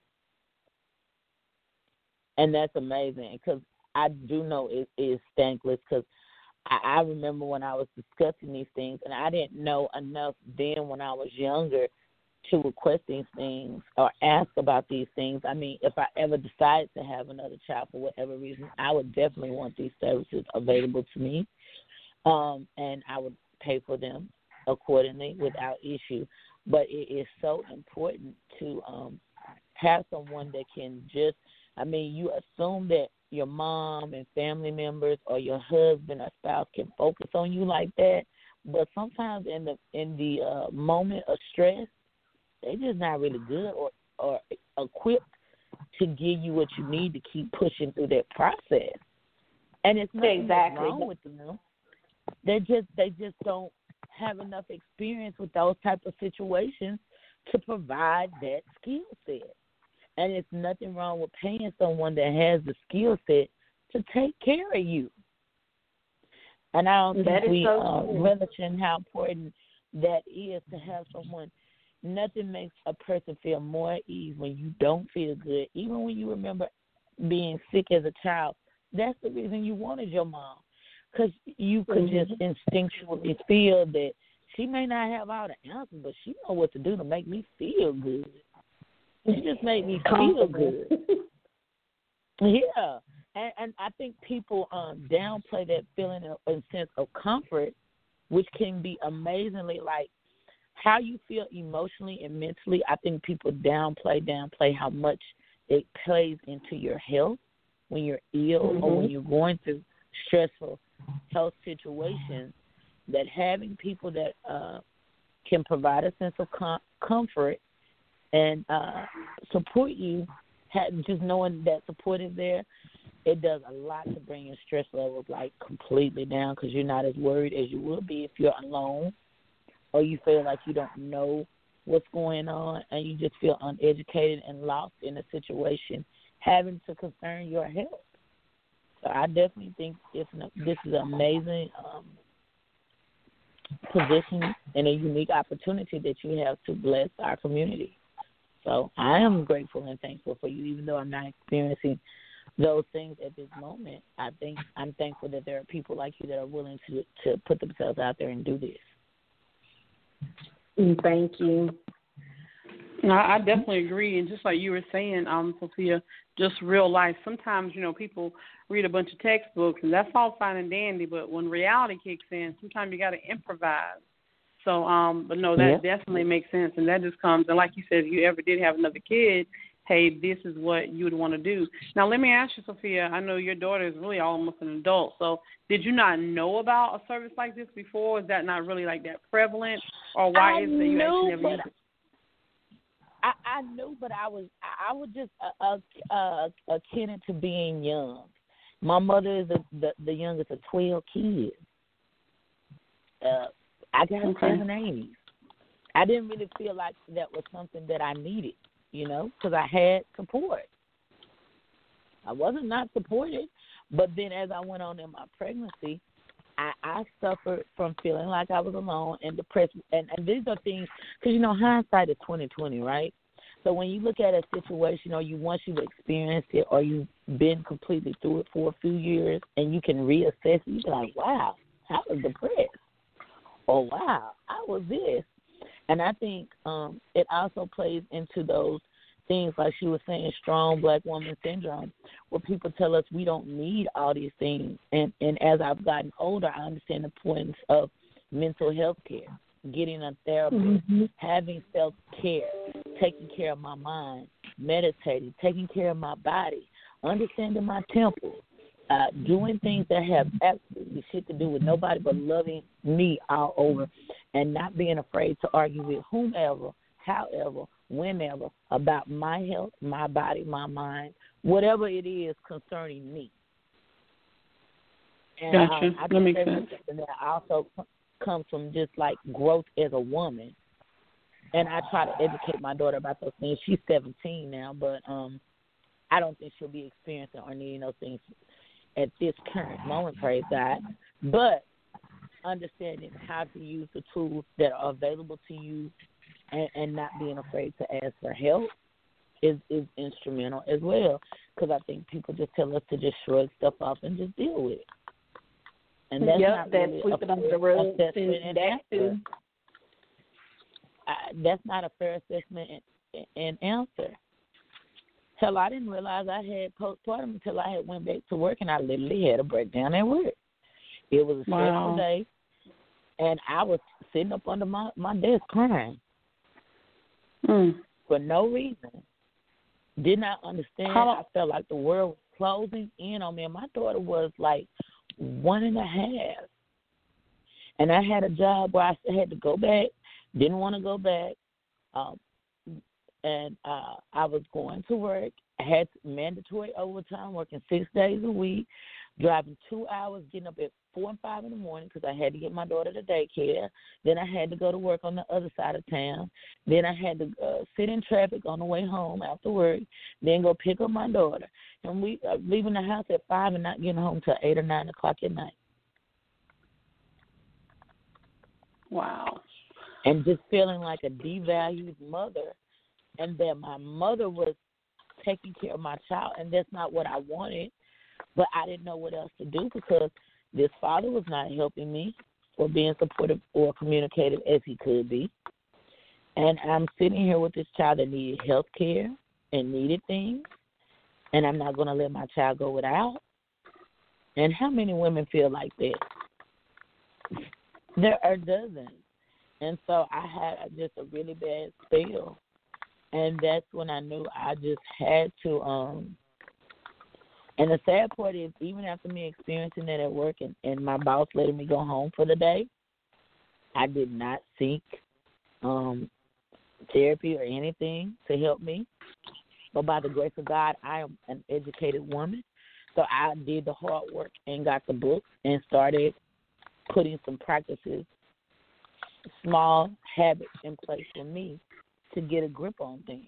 And that's amazing, because I do know it is thankless, because I, I remember when I was discussing these things, and I didn't know enough then when I was younger to request these things or ask about these things. I mean, if I ever decide to have another child for whatever reason, I would definitely want these services available to me, um, and I would pay for them accordingly without issue. But it is so important to um, have someone that can just, I mean, you assume that your mom and family members or your husband or spouse can focus on you like that, but sometimes in the in the uh, moment of stress, they're just not really good or, or equipped to give you what you need to keep pushing through that process. And it's nothing exactly. wrong with them. They just they just don't have enough experience with those type of situations to provide that skill set. And it's nothing wrong with paying someone that has the skill set to take care of you. And I don't that think we so uh, cool. mention how important that is to have someone. Nothing makes a person feel more at ease when you don't feel good. Even when you remember being sick as a child, that's the reason you wanted your mom. Because you could mm-hmm. just instinctually feel that she may not have all the answers, but she know what to do to make me feel good. She just made me feel good. Yeah. And, and I think people um, downplay that feeling of a sense of comfort, which can be amazingly, like, how you feel emotionally and mentally. I think people downplay, downplay how much it plays into your health when you're ill mm-hmm. or when you're going through stressful health situations, that having people that uh, can provide a sense of com- comfort and uh, support you, just knowing that support is there, it does a lot to bring your stress levels like completely down because you're not as worried as you would be if you're alone or you feel like you don't know what's going on and you just feel uneducated and lost in a situation having to concern your health. So I definitely think it's an, this is an amazing um, position and a unique opportunity that you have to bless our community. So I am grateful and thankful for you, even though I'm not experiencing those things at this moment. I think I'm thankful that there are people like you that are willing to, to put themselves out there and do this. Thank you. No, I definitely agree. And just like you were saying, um, Sophia, just real life. Sometimes, you know, people read a bunch of textbooks, and that's all fine and dandy. But when reality kicks in, sometimes you got to improvise. So, um, but no, that yeah. definitely makes sense. And that just comes, and like you said, if you ever did have another kid, hey, this is what you would want to do. Now, let me ask you, Sophia, I know your daughter is really almost an adult. So did you not know about a service like this before? Is that not really like that prevalent? Or why I is it that you knew, actually never used it? I, I knew, but I was I was just a, a, a, akin to being young. My mother is a, the the youngest of twelve kids. Uh, I got okay. seven A's. I didn't really feel like that was something that I needed, you know, because I had support. I wasn't not supported, but then as I went on in my pregnancy, I, I suffered from feeling like I was alone and depressed. And, and these are things, because, you know, hindsight is twenty twenty, right? So when you look at a situation or you once you've experienced it or you've been completely through it for a few years and you can reassess it, you're like, wow, I was depressed. Or, wow, I was this. And I think um, it also plays into those things like she was saying, strong black woman syndrome, where people tell us we don't need all these things. And, and as I've gotten older, I understand the importance of mental health care, getting a therapist, mm-hmm. having self-care, taking care of my mind, meditating, taking care of my body, understanding my temple, uh, doing things that have absolutely shit to do with nobody but loving me all over and not being afraid to argue with whomever, however, whenever about my health, my body, my mind, whatever it is concerning me. And gotcha. um, I that makes think sense. that's something that also comes from just like growth as a woman. And I try to educate my daughter about those things. She's seventeen now, but um, I don't think she'll be experiencing or needing those things at this current moment, praise God. But understanding how to use the tools that are available to you and, and not being afraid to ask for help is, is instrumental as well. Because I think people just tell us to just shrug stuff off and just deal with it. And that's yep, not that's really sweep it a under the fair rug. assessment and That answer. too. I, that's not a fair assessment and, and answer. Hell, I didn't realize I had postpartum until I had went back to work, and I literally had a breakdown at work. It was a stressful wow. day, and I was sitting up under my, my desk crying mm. for no reason. Did not understand. How- I felt like the world was closing in on me, and my daughter was like one and a half. And I had a job where I had to go back, didn't want to go back, um, and uh, I was going to work. I had mandatory overtime, working six days a week, driving two hours, getting up at four and five in the morning because I had to get my daughter to daycare. Then I had to go to work on the other side of town. Then I had to uh, sit in traffic on the way home after work, then go pick up my daughter. And we uh, leaving the house at five and not getting home till eight or nine o'clock at night. Wow. And just feeling like a devalued mother, and that my mother was taking care of my child, and that's not what I wanted, but I didn't know what else to do because this father was not helping me or being supportive or communicative as he could be. And I'm sitting here with this child that needed health care and needed things, and I'm not going to let my child go without. And how many women feel like that? There are dozens. And so I had just a really bad spell. And that's when I knew I just had to, um, and the sad part is even after me experiencing that at work and, and my boss letting me go home for the day, I did not seek um, therapy or anything to help me. But by the grace of God, I am an educated woman. So I did the hard work and got the books and started putting some practices, small habits in place for me to get a grip on things.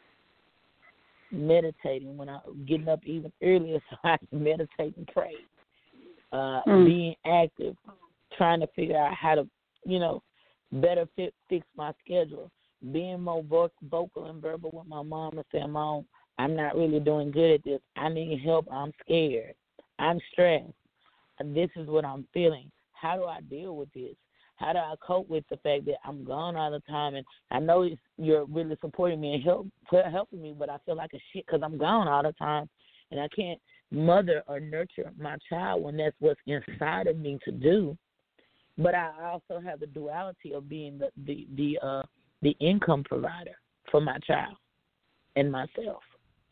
Meditating when I getting up even earlier so I can meditate and pray. Uh, mm. Being active, trying to figure out how to, you know, better fit, fix my schedule. Being more vo- vocal and verbal with my mom and saying, Mom, I'm not really doing good at this. I need help. I'm scared. I'm stressed. And this is what I'm feeling. How do I deal with this? How do I cope with the fact that I'm gone all the time? And I know it's, you're really supporting me and help, helping me, but I feel like a shit because I'm gone all the time. And I can't mother or nurture my child when that's what's inside of me to do. But I also have the duality of being the the the, uh, the income provider for my child and myself.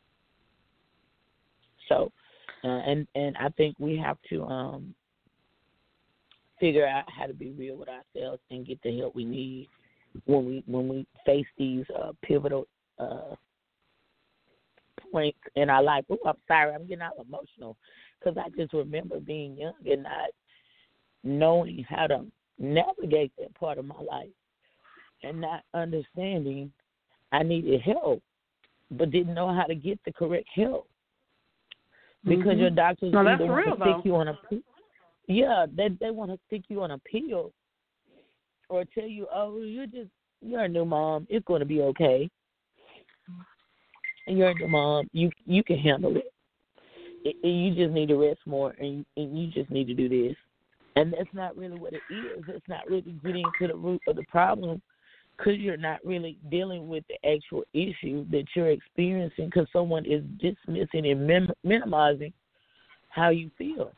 So, uh, and and I think we have to um, figure out how to be real with ourselves and get the help we need when we when we face these uh, pivotal uh, points in our life. Oh, I'm sorry, I'm getting all emotional because I just remember being young and not knowing how to navigate that part of my life and not understanding I needed help but didn't know how to get the correct help because mm-hmm. your doctors no, either want real, to stick you on a yeah they they want to stick you on a pill or tell you, oh, you're just you're a new mom, it's going to be okay, and you're a new mom, you you can handle it. it, it you just need to rest more and, and you just need to do this. And that's not really what it is. It's not really getting to the root of the problem because you're not really dealing with the actual issue that you're experiencing because someone is dismissing and mem- minimizing how you feel.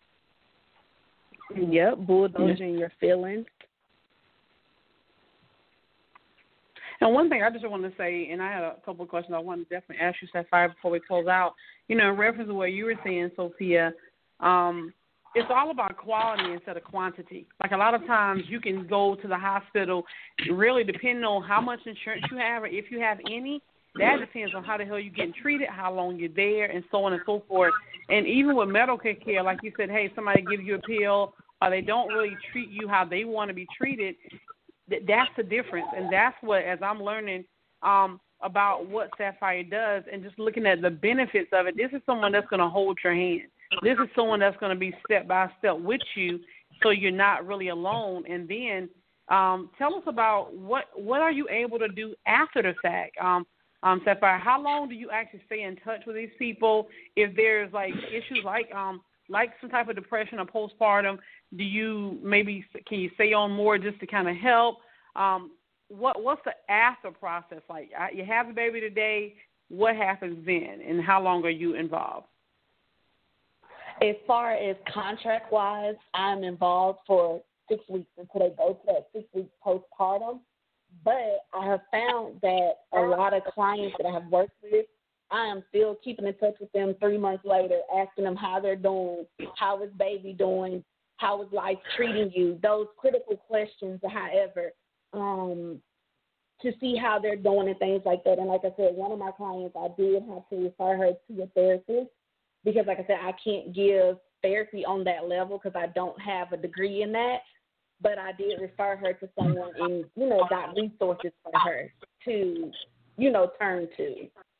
Yep, bulldozing your feelings. And one thing I just want to say, and I had a couple of questions I want to definitely ask you, Sapphire, before we close out. You know, in reference to what you were saying, Sophia, um, it's all about quality instead of quantity. Like a lot of times you can go to the hospital, really depending on how much insurance you have or if you have any, that depends on how the hell you're getting treated, how long you're there, and so on and so forth. And even with medical care, like you said, hey, somebody gives you a pill or they don't really treat you how they want to be treated, that's the difference. And that's what, as I'm learning um, about what Sapphire does and just looking at the benefits of it, this is someone that's going to hold your hand. This is someone that's going to be step by step with you so you're not really alone. And then um, tell us about what what are you able to do after the fact? Um, um, Sapphire, how long do you actually stay in touch with these people? If there's like issues like um, like some type of depression or postpartum, do you maybe can you stay on more just to kind of help? Um, what what's the after process like? You have the baby today. What happens then, and how long are you involved? As far as contract-wise, I'm involved for six weeks until they go to that six weeks postpartum. But I have found that a lot of clients that I have worked with, I am still keeping in touch with them three months later, asking them how they're doing, how is baby doing, how is life treating you, those critical questions, however, um, to see how they're doing and things like that. And like I said, one of my clients, I did have to refer her to a therapist. Because, like I said, I can't give therapy on that level because I don't have a degree in that. But I did refer her to someone and, you know, got resources for her to, you know, turn to.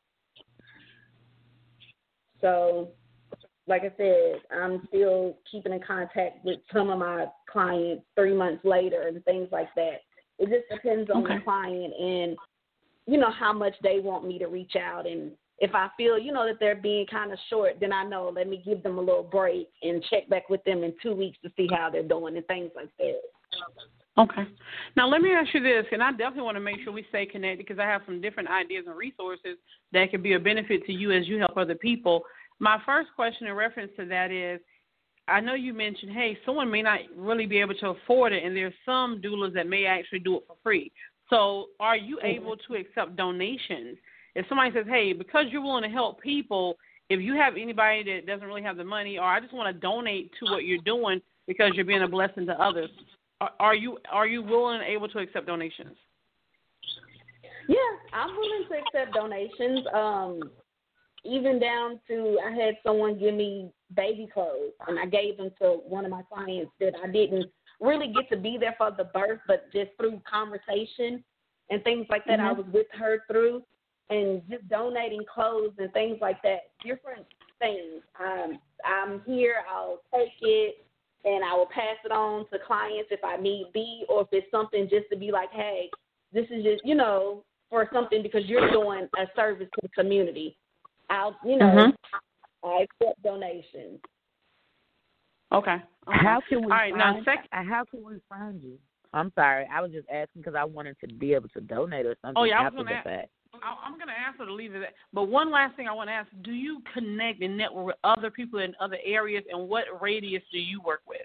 So, like I said, I'm still keeping in contact with some of my clients three months later and things like that. It just depends on okay. the client and, you know, how much they want me to reach out. And if I feel, you know, that they're being kind of short, then I know, let me give them a little break and check back with them in two weeks to see how they're doing and things like that. Okay. Now, let me ask you this, and I definitely want to make sure we stay connected because I have some different ideas and resources that could be a benefit to you as you help other people. My first question in reference to that is, I know you mentioned, hey, someone may not really be able to afford it, and there's some doulas that may actually do it for free. So are you able to accept donations? If somebody says, hey, because you're willing to help people, if you have anybody that doesn't really have the money, or I just want to donate to what you're doing because you're being a blessing to others, are, are you are you willing and able to accept donations? Yeah, I'm willing to accept donations. Um, even down to I had someone give me baby clothes, and I gave them to one of my clients that I didn't really get to be there for the birth, but just through conversation and things like that, mm-hmm. I was with her through, and just donating clothes and things like that, different things. Um, I'm here, I'll take it, and I will pass it on to clients if I need be, or if it's something just to be like, hey, this is just, you know, for something because you're doing a service to the community. I'll, you know, mm-hmm. I accept donations. Okay. okay. How can we All right, find, now, sec- how can we find you? I'm sorry. I was just asking because I wanted to be able to donate or something oh, yeah, after the ask, fact. I'm going to ask her to leave it at, but one last thing I want to ask, do you connect and network with other people in other areas, and what radius do you work with?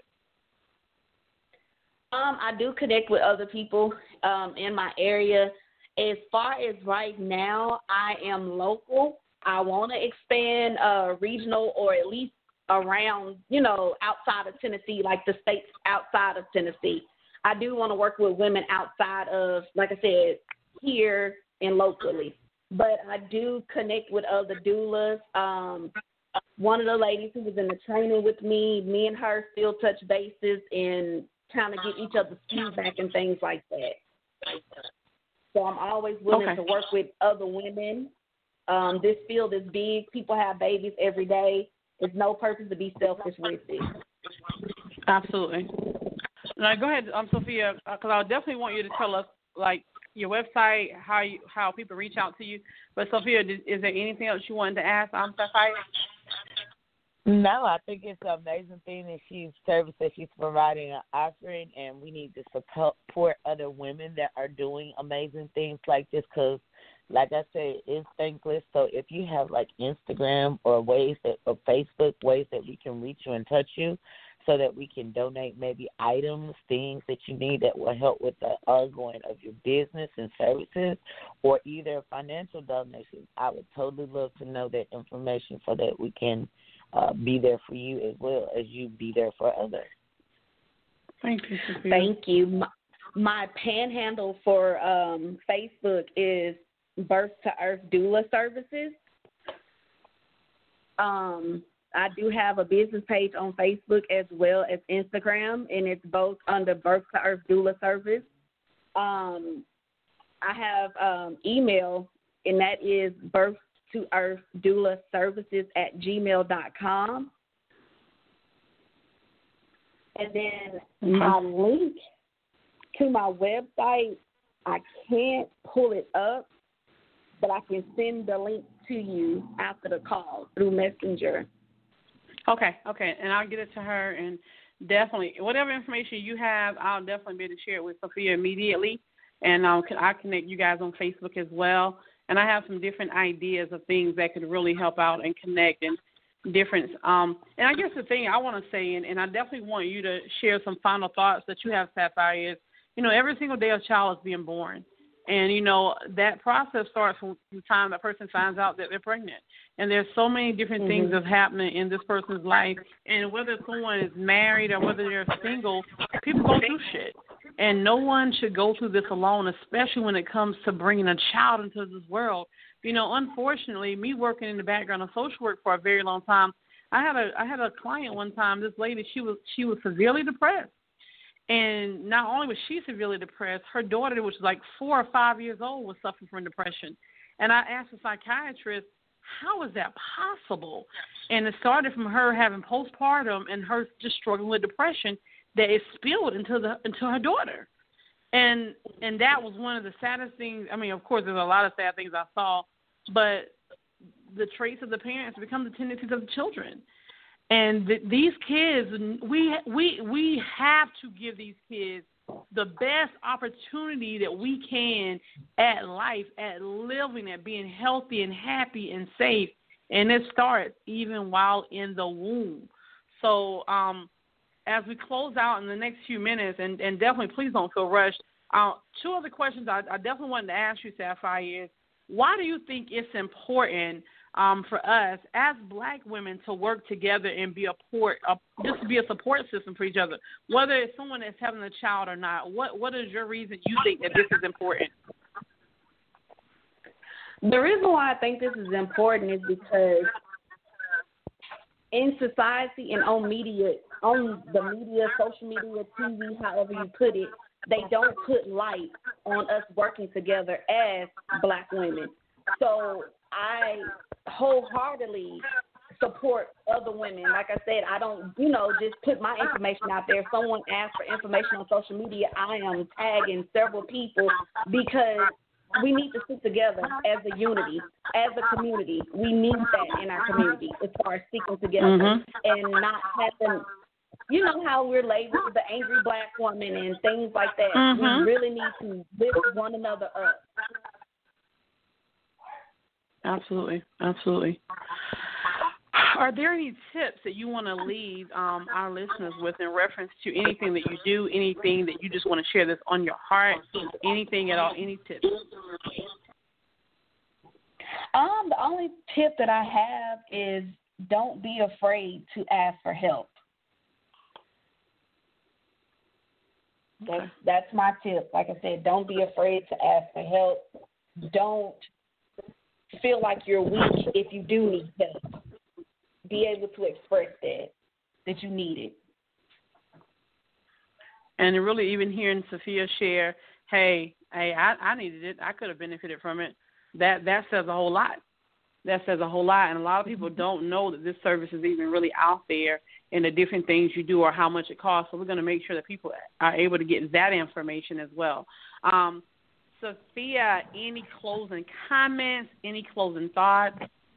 Um, I do connect with other people um, in my area. As far as right now, I am local. I want to expand uh, regional or at least around, you know, outside of Tennessee, like the states outside of Tennessee. I do want to work with women outside of, like I said, here and locally. But I do connect with other doulas. Um, one of the ladies who was in the training with me, me and her still touch bases and kind of get each other's feedback and things like that. So I'm always willing okay. to work with other women. Um, this field is big. People have babies every day. There's no purpose to be selfish with it. Absolutely. Now, go ahead, um, Sophia, because I definitely want you to tell us, like, your website, how you, how people reach out to you. But, Sophia, did, is there anything else you wanted to ask? I'm Sophia. No, I think it's an amazing thing that she's service that she's providing and offering, and we need to support other women that are doing amazing things like this because, like I said, it's thankless. So if you have, like, Instagram or ways that, or Facebook, ways that we can reach you and touch you so that we can donate maybe items, things that you need that will help with the ongoing of your business and services, or either financial donations, I would totally love to know that information so that we can uh, be there for you as well as you be there for others. Thank you, Sophia. Thank you. My, my panhandle for um, Facebook is Birth to Earth Doula Services. Um, I do have a business page on Facebook as well as Instagram, and it's both under Birth to Earth Doula Service. Um, I have um, email, and that is Birth to Earth Doula Services at gmail dot com. And then mm-hmm. my link to my website, I can't pull it up, but I can send the link to you after the call through Messenger. Okay, okay, and I'll get it to her, and definitely, whatever information you have, I'll definitely be able to share it with Sophia immediately, and I'll, I'll connect you guys on Facebook as well, and I have some different ideas of things that could really help out and connect and difference. Um, and I guess the thing I want to say, and, and I definitely want you to share some final thoughts that you have, Sapphire, is, you know, every single day a child is being born. And, you know, that process starts from the time a person finds out that they're pregnant. And there's so many different mm-hmm. things that's happening in this person's life. And whether someone is married or whether they're single, people go through shit. And no one should go through this alone, especially when it comes to bringing a child into this world. You know, unfortunately, me working in the background of social work for a very long time, I had a I had a client one time, this lady, she was she was severely depressed. And not only was she severely depressed, her daughter, which was like four or five years old, was suffering from depression. And I asked the psychiatrist, how is that possible? And it started from her having postpartum and her just struggling with depression that it spilled into the into her daughter. And and that was one of the saddest things. I mean, of course, there's a lot of sad things I saw, but the traits of the parents become the tendencies of the children. And th- these kids, we we we have to give these kids the best opportunity that we can at life, at living, at being healthy and happy and safe. And it starts even while in the womb. So um, as we close out in the next few minutes, and, and definitely please don't feel rushed, uh, two other questions I, I definitely wanted to ask you, Sapphire, is why do you think it's important Um, for us as Black women to work together and be a port, a, just to be a support system for each other, whether it's someone that's having a child or not? What What is your reason you think that this is important? The reason why I think this is important is because in society and on media, on the media, social media, T V, however you put it, they don't put light on us working together as Black women. So I wholeheartedly support other women. Like I said, I don't, you know, just put my information out there. If someone asks for information on social media, I am tagging several people because we need to stick together as a unity, as a community. We need that in our community as far as sticking together mm-hmm. and not having, you know, how we're labeled the angry Black woman and things like that. Mm-hmm. We really need to lift one another up. Absolutely, absolutely. Are there any tips that you want to leave um, our listeners with in reference to anything that you do, anything that you just want to share that's on your heart, anything at all, any tips? Um, the only tip that I have is don't be afraid to ask for help. That's, that's my tip. Like I said, don't be afraid to ask for help. Don't feel like you're weak if you do need help. Be able to express that, that you need it. And really even hearing Sophia share, hey, hey, I, I needed it. I could have benefited from it. That that says a whole lot. That says a whole lot. And a lot of people don't know that this service is even really out there and the different things you do or how much it costs. So we're going to make sure that people are able to get that information as well. Um, Sophia, any closing comments, any closing thoughts?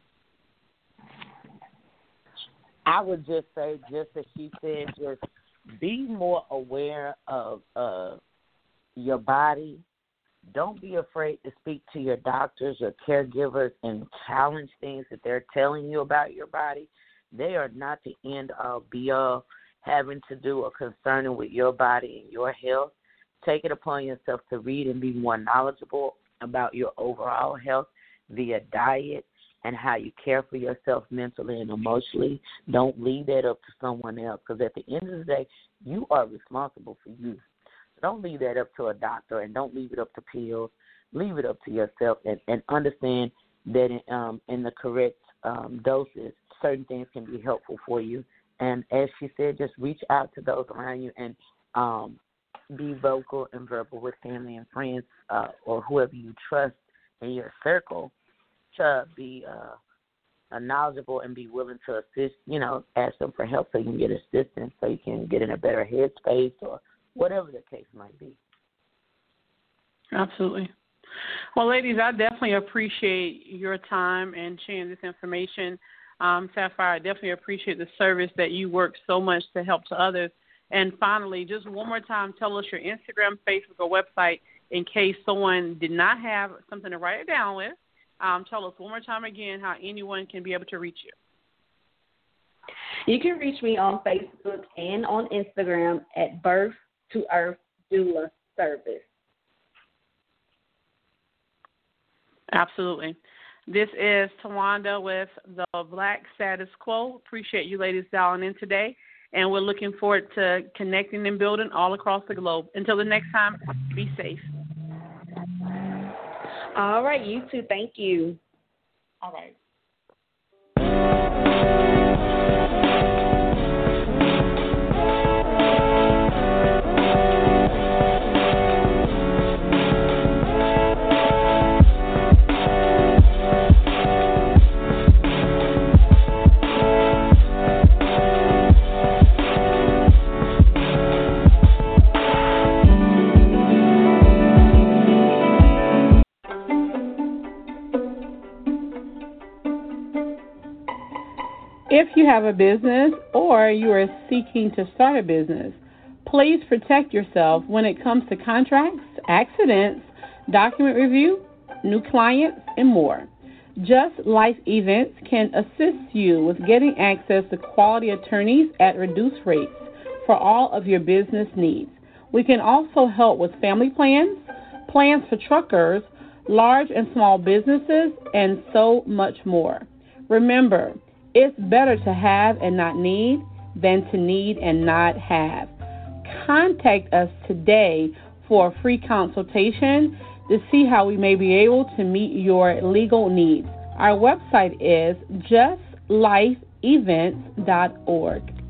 I would just say, just as she said, just be more aware of uh, your body. Don't be afraid to speak to your doctors or caregivers and challenge things that they're telling you about your body. They are not the end-all, be-all having to do or concerning with your body and your health. Take it upon yourself to read and be more knowledgeable about your overall health via diet and how you care for yourself mentally and emotionally. Don't leave that up to someone else, because at the end of the day, you are responsible for you. So don't leave that up to a doctor, and don't leave it up to pills. Leave it up to yourself, and, and understand that in, um, in the correct um, doses, certain things can be helpful for you. And as she said, just reach out to those around you and um, be vocal and verbal with family and friends uh, or whoever you trust in your circle to be uh, knowledgeable and be willing to assist, you know, ask them for help so you can get assistance, so you can get in a better headspace or whatever the case might be. Absolutely. Well, ladies, I definitely appreciate your time and sharing this information. Um, Sapphire, I definitely appreciate the service that you work so much to help to others. And finally, just one more time, tell us your Instagram, Facebook, or website in case someone did not have something to write it down with. Um, tell us one more time again how anyone can be able to reach you. You can reach me on Facebook and on Instagram at Birth to Earth Doula Service. Absolutely. This is Tawanda with the Black Status Quo. Appreciate you ladies dialing in today, and we're looking forward to connecting and building all across the globe. Until the next time, be safe. All right, you too. Thank you. All right. If you have a business or you are seeking to start a business, please protect yourself when it comes to contracts, accidents, document review, new clients, and more. Just Life Events can assist you with getting access to quality attorneys at reduced rates for all of your business needs. We can also help with family plans, plans for truckers, large and small businesses, and so much more. Remember, it's better to have and not need than to need and not have. Contact us today for a free consultation. to see how we may be able to meet your legal needs. Our website is just life events dot org.